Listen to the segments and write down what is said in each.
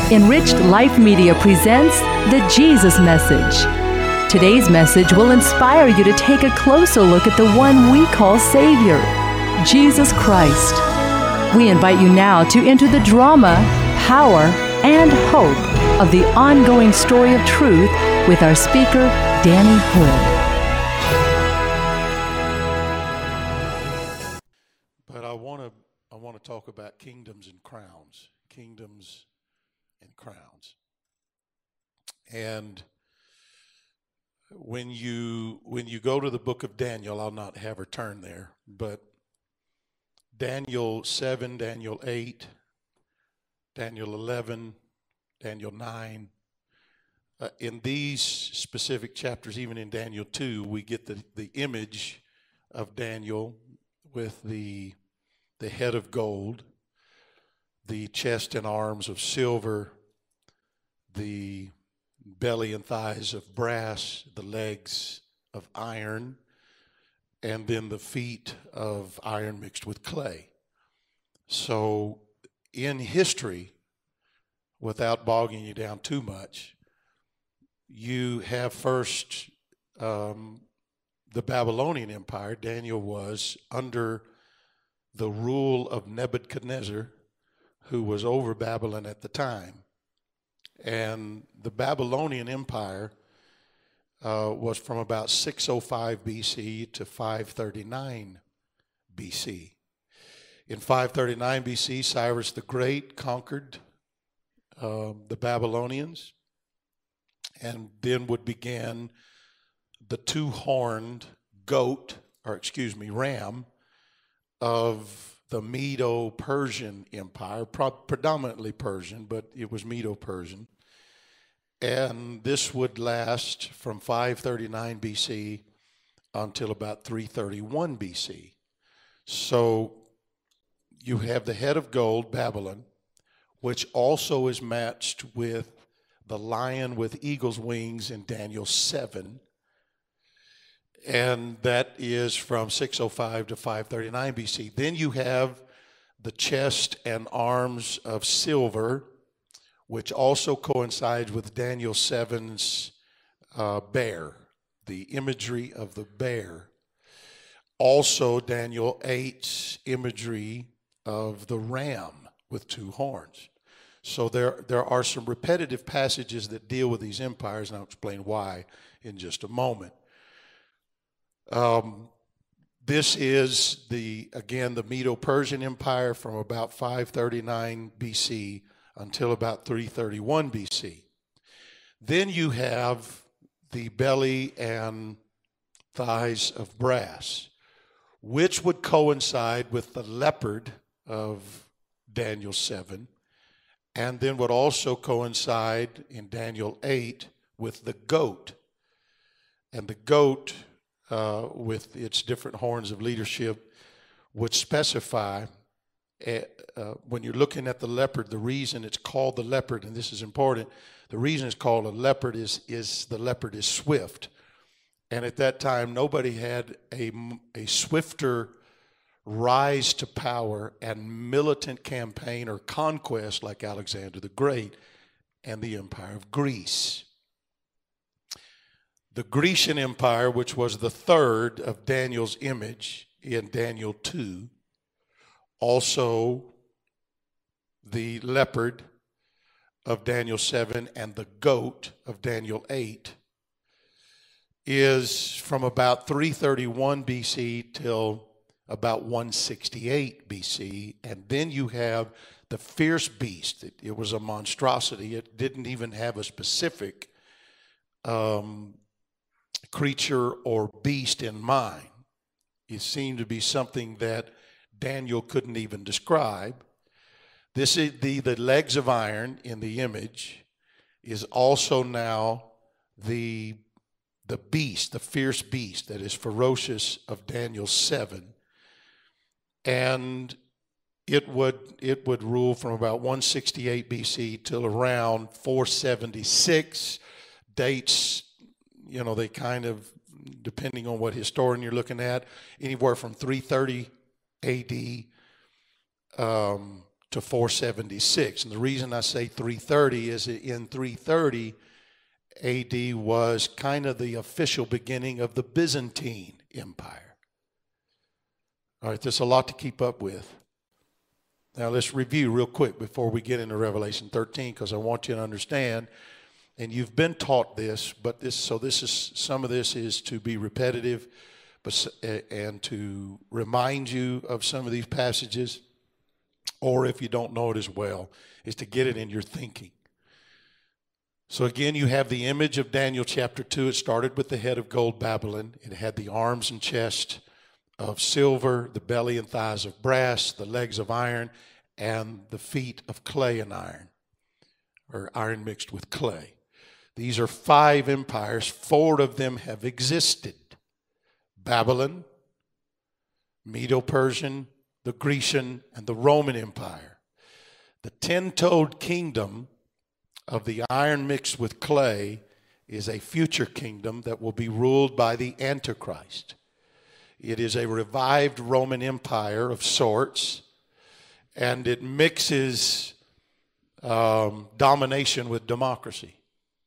Enriched Life Media presents the Jesus Message. Today's message will inspire you to take a closer look at the one we call Savior, Jesus Christ. We invite you now to enter the drama, power, and hope of the ongoing story of truth with our speaker, Danny Hood. But I want to talk about kingdoms and crowns. Kingdoms and crowns. And when you go to the book of Daniel, I'll not have her turn there, but Daniel 7, Daniel 8, Daniel 11, Daniel 9, in these specific chapters, even in Daniel 2, we get the image of Daniel with the head of gold, the chest and arms of silver, the belly and thighs of brass, the legs of iron, and then the feet of iron mixed with clay. So in history, without bogging you down too much, you have first the Babylonian Empire. Daniel was under the rule of Nebuchadnezzar, who was over Babylon at the time. And the Babylonian Empire was from about 605 BC to 539 BC. In 539 BC, Cyrus the Great conquered the Babylonians, and then would begin the two-horned ram of the Medo-Persian Empire, predominantly Persian, but it was Medo-Persian. And this would last from 539 BC until about 331 BC. So you have the head of gold, Babylon, which also is matched with the lion with eagle's wings in Daniel 7. And that is from 605 to 539 BC. Then you have the chest and arms of silver, which also coincides with Daniel 7's bear, the imagery of the bear. Also, Daniel 8's imagery of the ram with two horns. So there are some repetitive passages that deal with these empires, and I'll explain why in just a moment. This is the Medo-Persian Empire from about 539 BC until about 331 BC. Then you have the belly and thighs of brass, which would coincide with the leopard of Daniel 7, and then would also coincide in Daniel 8 with the goat. And the goat, with its different horns of leadership, would specify, when you're looking at the leopard, the reason it's called the leopard, and this is important, the reason it's called a leopard is the leopard is swift. And at that time, nobody had a swifter rise to power and militant campaign or conquest like Alexander the Great and the Empire of Greece. The Grecian Empire, which was the third of Daniel's image in Daniel 2, also the leopard of Daniel 7 and the goat of Daniel 8, is from about 331 BC till about 168 BC. And then you have the fierce beast. It was a monstrosity. It didn't even have a specific creature or beast in mind. It seemed to be something that Daniel couldn't even describe. This is the legs of iron in the image is also now the beast, the fierce beast that is ferocious of Daniel 7. And it would rule from about 168 BC till around 476. Dates, they kind of, depending on what historian you're looking at, anywhere from 330 AD to 476. And the reason I say 330 is in 330 AD was kind of the official beginning of the Byzantine Empire. All right, there's a lot to keep up with. Now let's review real quick before we get into Revelation 13, because I want you to understand, and you've been taught this, but some of this is to be repetitive, and to remind you of some of these passages, or if you don't know it as well, is to get it in your thinking. So again, you have the image of Daniel chapter 2. It started with the head of gold, Babylon. It had the arms and chest of silver, the belly and thighs of brass, the legs of iron, and the feet of clay and iron, or iron mixed with clay. These are 5 empires. 4 of them have existed: Babylon, Medo-Persian, the Grecian, and the Roman Empire. The 10-toed kingdom of the iron mixed with clay is a future kingdom that will be ruled by the Antichrist. It is a revived Roman Empire of sorts, and it mixes domination with democracy,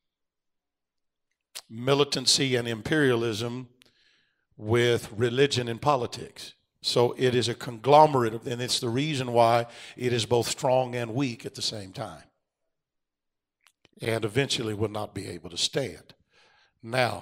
militancy and imperialism with religion and politics. So it is a conglomerate, and it's the reason why it is both strong and weak at the same time, and eventually will not be able to stand. Now,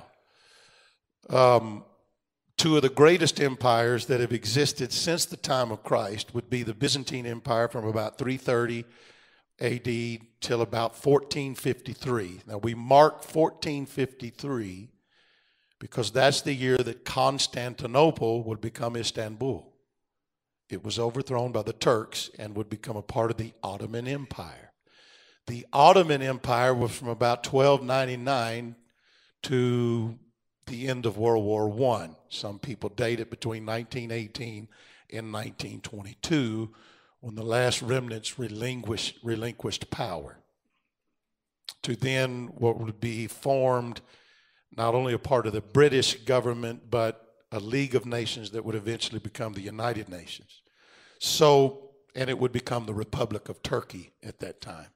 2 of the greatest empires that have existed since the time of Christ would be the Byzantine Empire from about 330 AD till about 1453. Now, we mark 1453 because that's the year that Constantinople would become Istanbul. It was overthrown by the Turks and would become a part of the Ottoman Empire. The Ottoman Empire was from about 1299 to the end of World War I. Some people date it between 1918 and 1922, when the last remnants relinquished power, to then what would be formed not only a part of the British government, but a League of Nations that would eventually become the United Nations. So, and it would become the Republic of Turkey at that time.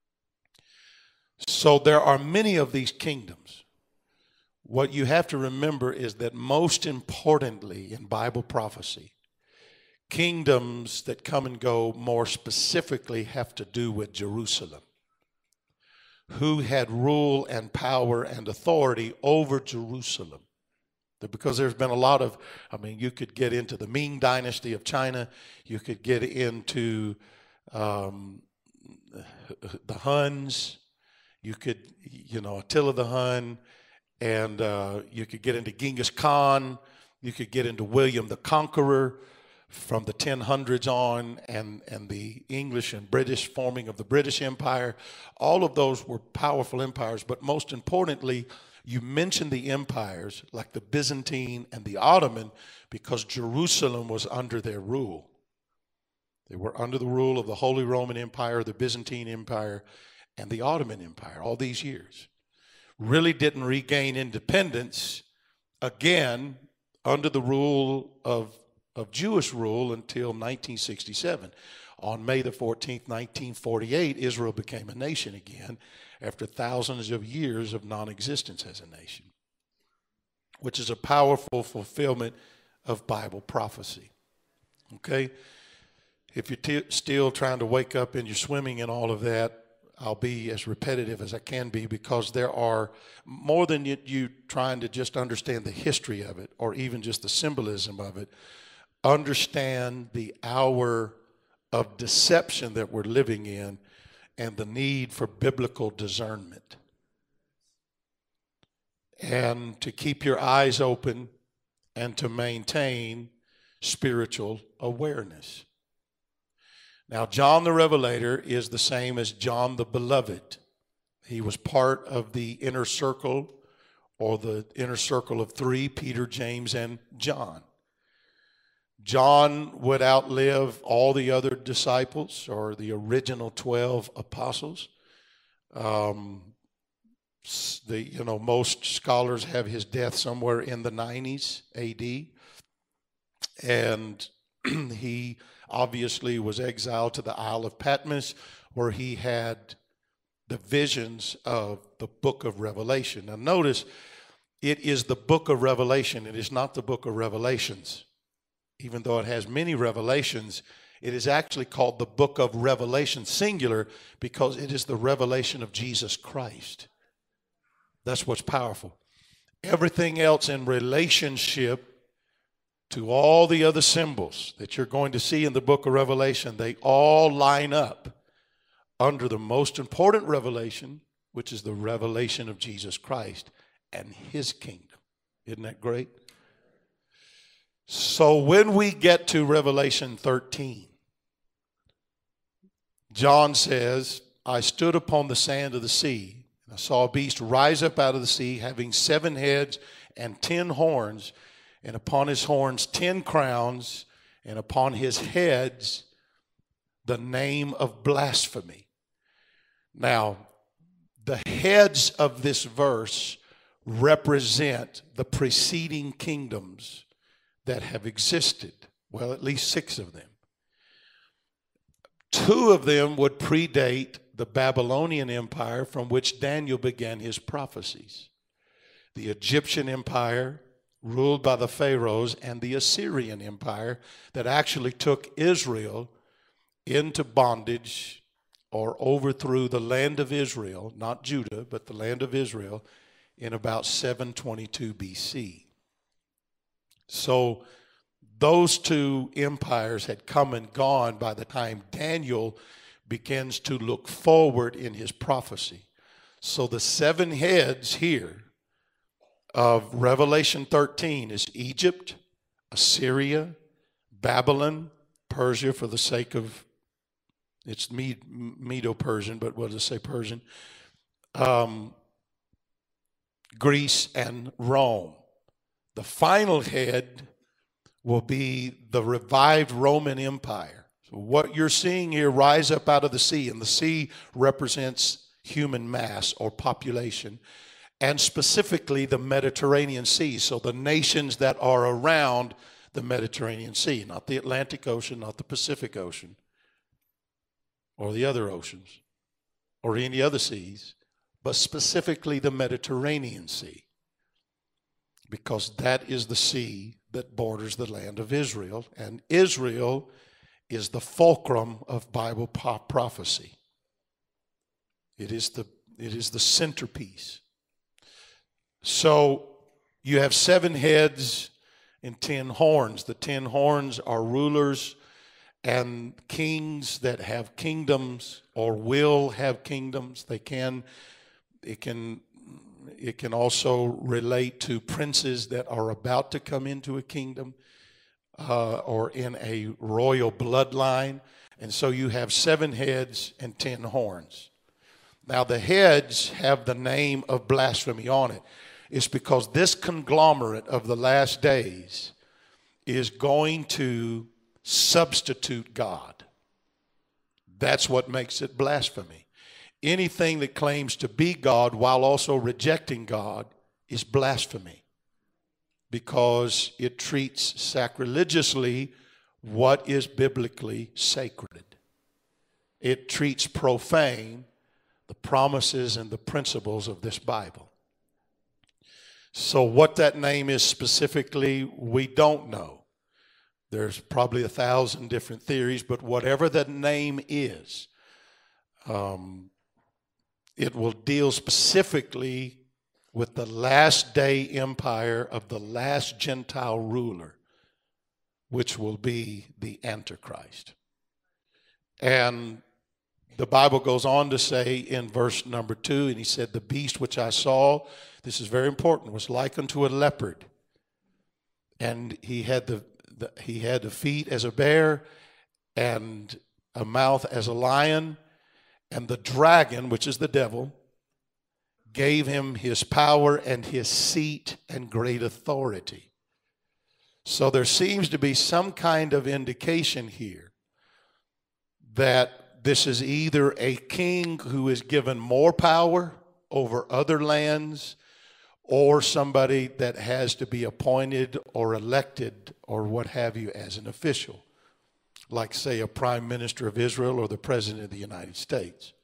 So there are many of these kingdoms. What you have to remember is that most importantly in Bible prophecy, kingdoms that come and go more specifically have to do with Jerusalem. Who had rule and power and authority over Jerusalem? Because there's been a lot of, you could get into the Ming Dynasty of China, you could get into the Huns, you could, Attila the Hun, and you could get into Genghis Khan, you could get into William the Conqueror from the 1000s on, and the English and British forming of the British Empire. All of those were powerful empires, but most importantly, you mentioned the empires like the Byzantine and the Ottoman because Jerusalem was under their rule. They were under the rule of the Holy Roman Empire, the Byzantine Empire, and the Ottoman Empire all these years. Really didn't regain independence again under the rule of Jewish rule until 1967. On May the 14th, 1948, Israel became a nation again after thousands of years of non-existence as a nation, which is a powerful fulfillment of Bible prophecy. Okay? If you're still trying to wake up and you're swimming in all of that, I'll be as repetitive as I can be, because there are more than you trying to just understand the history of it or even just the symbolism of it. Understand the hour of deception that we're living in and the need for biblical discernment. And to keep your eyes open and to maintain spiritual awareness. Now, John the Revelator is the same as John the Beloved. He was part of the inner circle, or the inner circle of 3, Peter, James, and John. John would outlive all the other disciples, or the original 12 apostles. Most scholars have his death somewhere in the 90s AD. And he obviously was exiled to the Isle of Patmos, where he had the visions of the book of Revelation. Now notice, it is the book of Revelation. It is not the book of Revelations. Even though it has many revelations, it is actually called the book of Revelation, singular, because it is the revelation of Jesus Christ. That's what's powerful. Everything else in relationship to all the other symbols that you're going to see in the book of Revelation, they all line up under the most important revelation, which is the revelation of Jesus Christ and his kingdom. Isn't that great? So when we get to Revelation 13, John says, I stood upon the sand of the sea, and I saw a beast rise up out of the sea, having 7 heads and 10 horns, and upon his horns 10 crowns, and upon his heads the name of blasphemy. Now, the heads of this verse represent the preceding kingdoms that have existed. Well, at least 6 of them. 2 of them would predate the Babylonian Empire, from which Daniel began his prophecies. The Egyptian Empire, ruled by the Pharaohs, and the Assyrian Empire that actually took Israel into bondage or overthrew the land of Israel, not Judah, but the land of Israel, in about 722 BC. So those 2 empires had come and gone by the time Daniel begins to look forward in his prophecy. So the 7 heads here of Revelation 13 is Egypt, Assyria, Babylon, Persia, for the sake of, it's Medo-Persian, but what does it say, Persian? Greece and Rome. The final head will be the revived Roman Empire. So what you're seeing here rise up out of the sea, and the sea represents human mass or population, and specifically the Mediterranean Sea. So the nations that are around the Mediterranean Sea, not the Atlantic Ocean, not the Pacific Ocean, or the other oceans, or any other seas, but specifically the Mediterranean Sea, because that is the sea that borders the land of Israel, and Israel is the fulcrum of Bible prophecy. It is the centerpiece. So you have 7 heads and 10 horns. The 10 horns are rulers and kings that have kingdoms or will have kingdoms. It can also relate to princes that are about to come into a kingdom or in a royal bloodline. And so you have 7 heads and 10 horns. Now the heads have the name of blasphemy on it. It's because this conglomerate of the last days is going to substitute God. That's what makes it blasphemy. Anything that claims to be God while also rejecting God is blasphemy, because it treats sacrilegiously what is biblically sacred. It treats profane the promises and the principles of this Bible. So what that name is specifically, we don't know. There's probably 1,000 different theories, but whatever that name is, it will deal specifically with the last day empire of the last Gentile ruler, which will be the Antichrist. And the Bible goes on to say in verse number 2, and he said, the beast which I saw, this is very important, was like unto a leopard. And he had the feet as a bear and a mouth as a lion. And the dragon, which is the devil, gave him his power and his seat and great authority. So there seems to be some kind of indication here that this is either a king who is given more power over other lands, or somebody that has to be appointed or elected or what have you as an official. like, say, a prime minister of Israel or the president of the United States.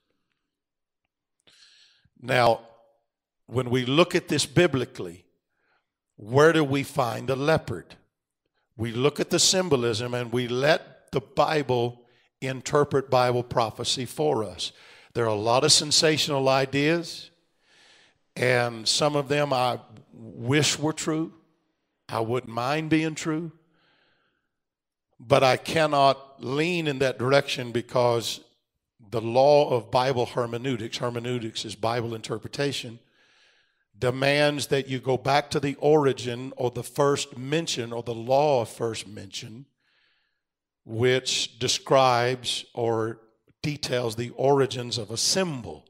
Now, when we look at this biblically, where do we find the leopard? We look at the symbolism and we let the Bible interpret Bible prophecy for us. There are a lot of sensational ideas, and some of them I wish were true. I wouldn't mind being true. But I cannot lean in that direction because the law of Bible hermeneutics is Bible interpretation, demands that you go back to the origin or the first mention or the law of first mention, which describes or details the origins of a symbol.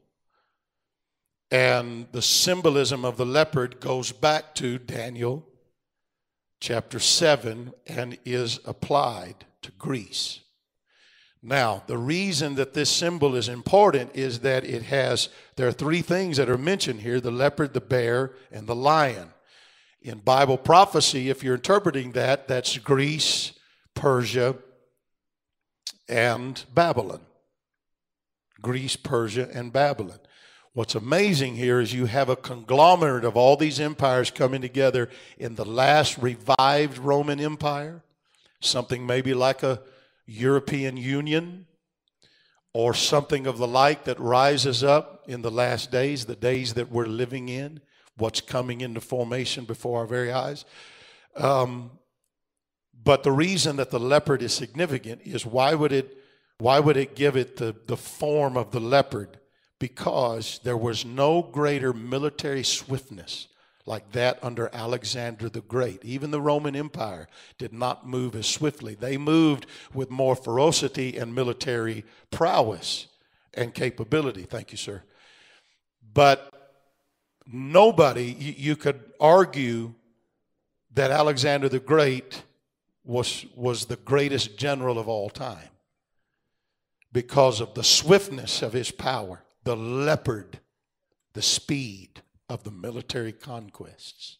And the symbolism of the leopard goes back to Daniel chapter 7 and is applied to Greece. Now, the reason that this symbol is important is that there are three things that are mentioned here: the leopard, the bear, and the lion. In Bible prophecy, if you're interpreting that, that's Greece, Persia, and Babylon. Greece, Persia, and Babylon. What's amazing here is you have a conglomerate of all these empires coming together in the last revived Roman Empire, something maybe like a European Union or something of the like that rises up in the last days, the days that we're living in, what's coming into formation before our very eyes. But the reason that the leopard is significant is why would it give it the form of the leopard? Because there was no greater military swiftness like that under Alexander the Great. Even the Roman Empire did not move as swiftly. They moved with more ferocity and military prowess and capability. Thank you, sir. But nobody, you could argue that Alexander the Great was the greatest general of all time because of the swiftness of his power, the leopard, the speed of the military conquests.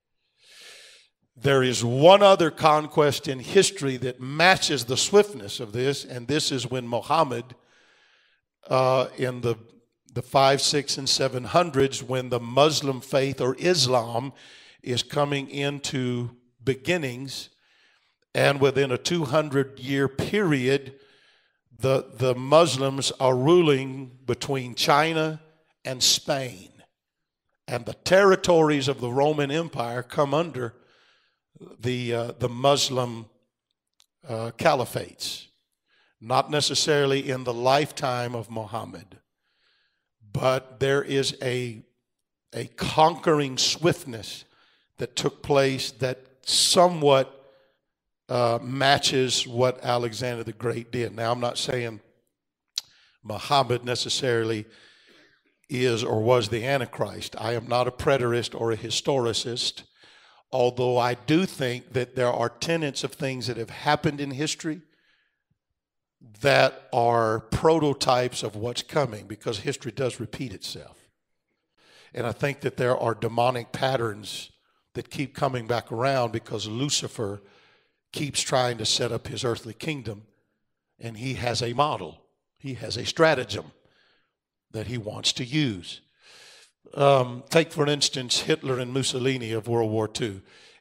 There is one other conquest in history that matches the swiftness of this, and this is when Muhammad, in the 500s, 600s, and 700s, when the Muslim faith or Islam is coming into beginnings, and within a 200-year period, the Muslims are ruling between China and Spain. And the territories of the Roman Empire come under the Muslim caliphates. Not necessarily in the lifetime of Muhammad, but there is a conquering swiftness that took place that somewhat matches what Alexander the Great did. Now, I'm not saying Muhammad necessarily is or was the Antichrist. I am not a preterist or a historicist, although I do think that there are tenets of things that have happened in history that are prototypes of what's coming, because history does repeat itself. And I think that there are demonic patterns that keep coming back around because Lucifer keeps trying to set up his earthly kingdom, and he has a model. He has a stratagem that he wants to use. Take, for instance, Hitler and Mussolini of World War II.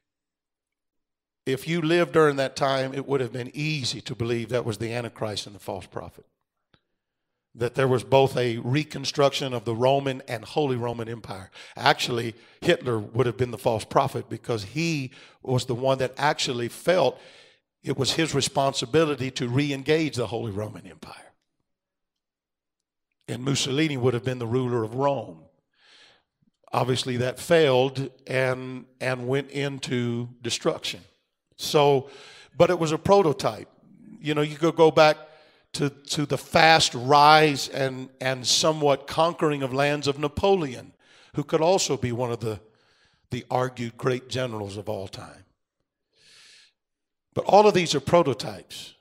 If you lived during that time, it would have been easy to believe that was the Antichrist and the false prophet. That there was both a reconstruction of the Roman and Holy Roman Empire. Actually, Hitler would have been the false prophet because he was the one that actually felt it was his responsibility to re-engage the Holy Roman Empire. And Mussolini would have been the ruler of Rome. Obviously, that failed and went into destruction. So, but it was a prototype. You know, you could go back to the fast rise and somewhat conquering of lands of Napoleon, who could also be one of the argued great generals of all time. But all of these are prototypes.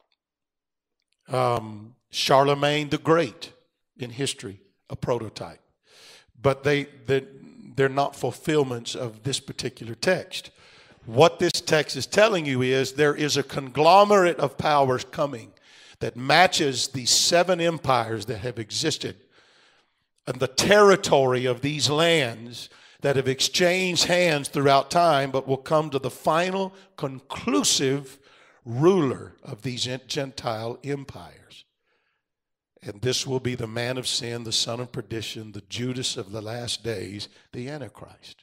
Charlemagne the Great in history, a prototype. But they're not fulfillments of this particular text. What this text is telling you is there is a conglomerate of powers coming that matches the 7 empires that have existed and the territory of these lands that have exchanged hands throughout time, but will come to the final conclusive ruler of these Gentile empires. And this will be the man of sin, the son of perdition, the Judas of the last days, the Antichrist.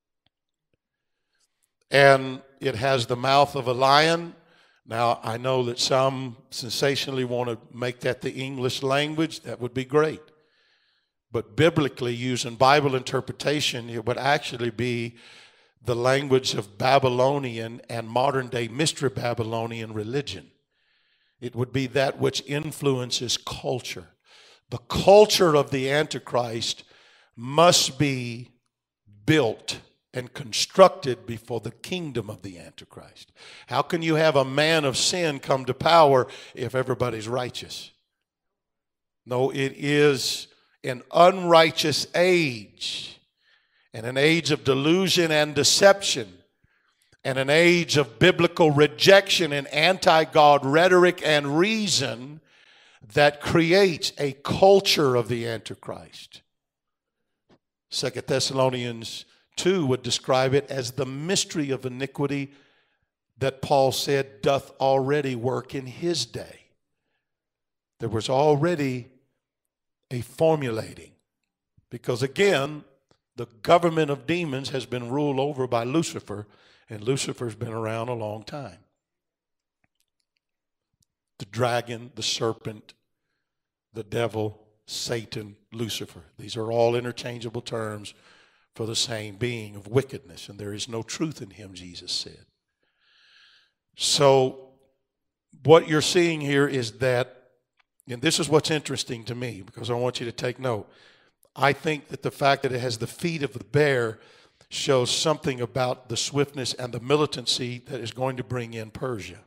And it has the mouth of a lion. Now, I know that some sensationally want to make that the English language. That would be great. But biblically, using Bible interpretation, it would actually be the language of Babylonian and modern-day Mystery Babylonian religion. It would be that which influences culture. The culture of the Antichrist must be built and constructed before the kingdom of the Antichrist. How can you have a man of sin come to power if everybody's righteous? No, it is an unrighteous age, and an age of delusion and deception, and an age of biblical rejection and anti-God rhetoric and reason that creates a culture of the Antichrist. 2 Thessalonians 2 would describe it as the mystery of iniquity that Paul said doth already work in his day. There was already a formulating, because again, the government of demons has been ruled over by Lucifer, and Lucifer's been around a long time. The dragon, the serpent, the devil, Satan, Lucifer. These are all interchangeable terms for the same being of wickedness, and there is no truth in him, Jesus said. So what you're seeing here is that, and this is what's interesting to me, because I want you to take note. I think that the fact that it has the feet of the bear shows something about the swiftness and the militancy that is going to bring in Persia.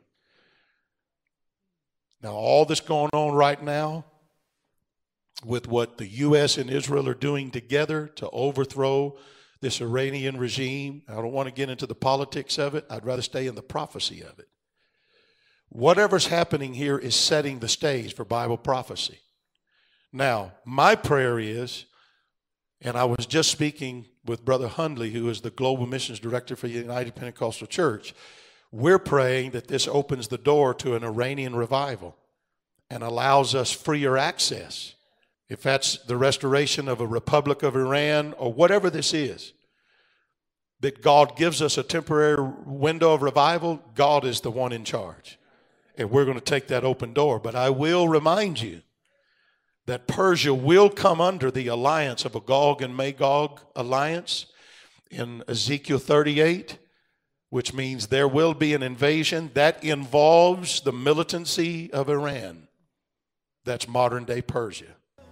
Now, all this going on right now with what the U.S. and Israel are doing together to overthrow this Iranian regime, I don't want to get into the politics of it. I'd rather stay in the prophecy of it. Whatever's happening here is setting the stage for Bible prophecy. Now, my prayer is, and I was just speaking with Brother Hundley, who is the Global Missions Director for the United Pentecostal Church, we're praying that this opens the door to an Iranian revival and allows us freer access. If that's the restoration of a Republic of Iran or whatever this is, that God gives us a temporary window of revival, God is the one in charge. And we're going to take that open door. But I will remind you that Persia will come under the alliance of a Gog and Magog alliance in Ezekiel 38, which means there will be an invasion that involves the militancy of Iran. That's modern day Persia.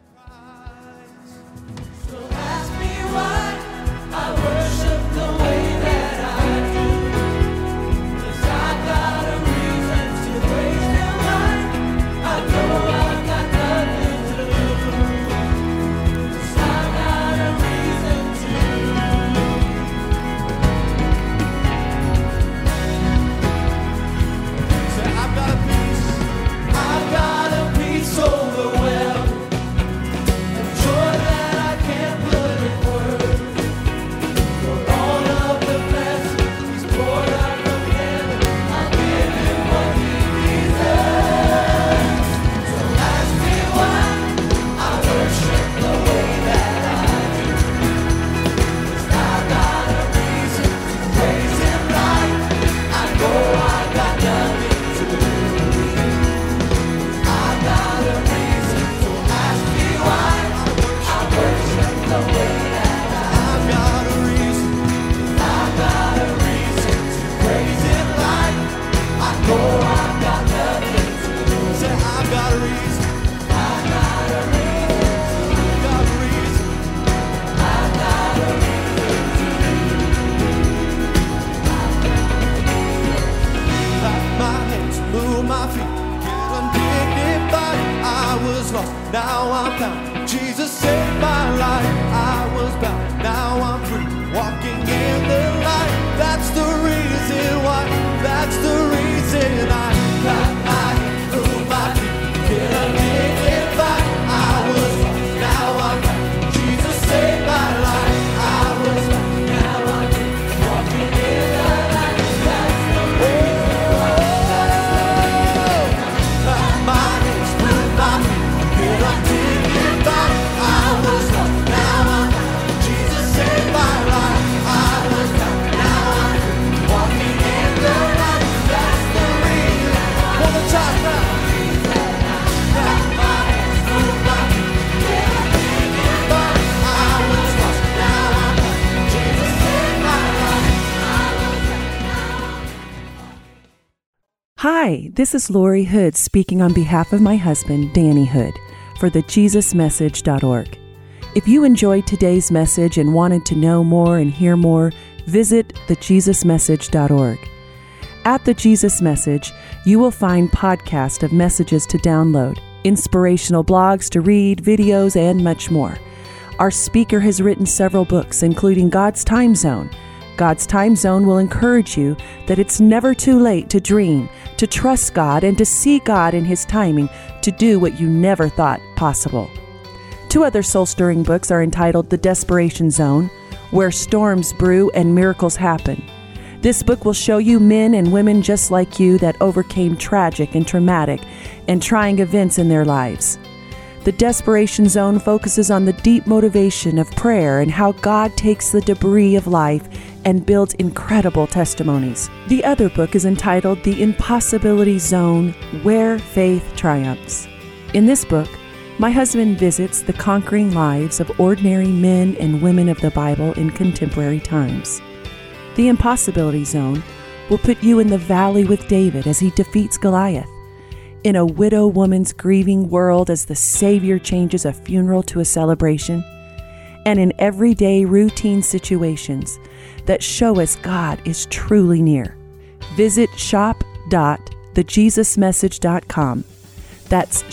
So ask me why I worship the way that I do. 'Cause I got a reason to praise Him like I know I got nothing to lose. 'Cause I got a reason to. Say, I've got a peace overwhelmed. Now I'm found. Jesus saved my life. I was bound. Now I'm free. Walking in the light. That's the reason That's the reason I got my head through my feet. Did I make it back? I was lost, now I'm back. Jesus saved my life. I was lost, now I'm back. Walking in the light. That's the reason why. Got my head through my feet. Did I take it back? I was lost, now I'm back. Jesus saved my life. I was lost, now I'm back. Walking in the light. That's the reason. One more time now. Got my head through my feet. Did I take it back? I was lost, now I'm back. Jesus saved my life. Hi, this is Lori Hood speaking on behalf of my husband, Danny Hood, for thejesusmessage.org. If you enjoyed today's message and wanted to know more and hear more, visit thejesusmessage.org. At The Jesus Message, you will find podcasts of messages to download, inspirational blogs to read, videos, and much more. Our speaker has written several books, including God's Time Zone. God's Time Zone will encourage you that it's never too late to dream, to trust God, and to see God in His timing to do what you never thought possible. Two other soul-stirring books are entitled The Desperation Zone, Where Storms Brew and Miracles Happen. This book will show you men and women just like you that overcame tragic and traumatic and trying events in their lives. The Desperation Zone focuses on the deep motivation of prayer and how God takes the debris of life and builds incredible testimonies. The other book is entitled The Impossibility Zone, Where Faith Triumphs. In this book, my husband visits the conquering lives of ordinary men and women of the Bible in contemporary times. The Impossibility Zone will put you in the valley with David as he defeats Goliath, in a widow woman's grieving world as the Savior changes a funeral to a celebration, and in everyday routine situations that show us God is truly near. Visit shop.thejesusmessage.com. That's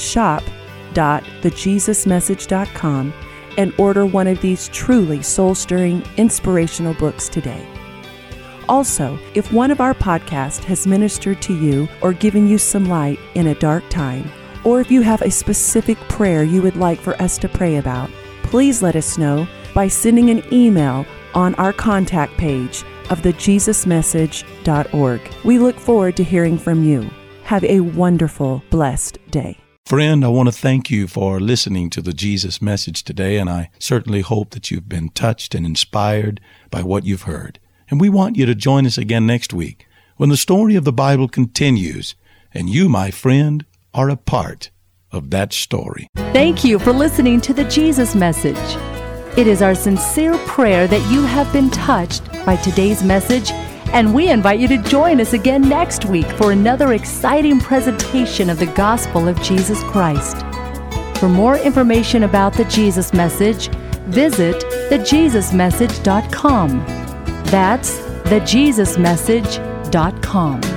shop.thejesusmessage.com and order one of these truly soul-stirring, inspirational books today. Also, if one of our podcasts has ministered to you or given you some light in a dark time, or if you have a specific prayer you would like for us to pray about, please let us know by sending an email on our contact page of thejesusmessage.org. We look forward to hearing from you. Have a wonderful, blessed day. Friend, I want to thank you for listening to the Jesus Message today, and I certainly hope that you've been touched and inspired by what you've heard. And we want you to join us again next week when the story of the Bible continues, and you, my friend, are a part of that story. Thank you for listening to the Jesus Message. It is our sincere prayer that you have been touched by today's message, and we invite you to join us again next week for another exciting presentation of the gospel of Jesus Christ. For more information about the Jesus Message, visit thejesusmessage.com. That's thejesusmessage.com.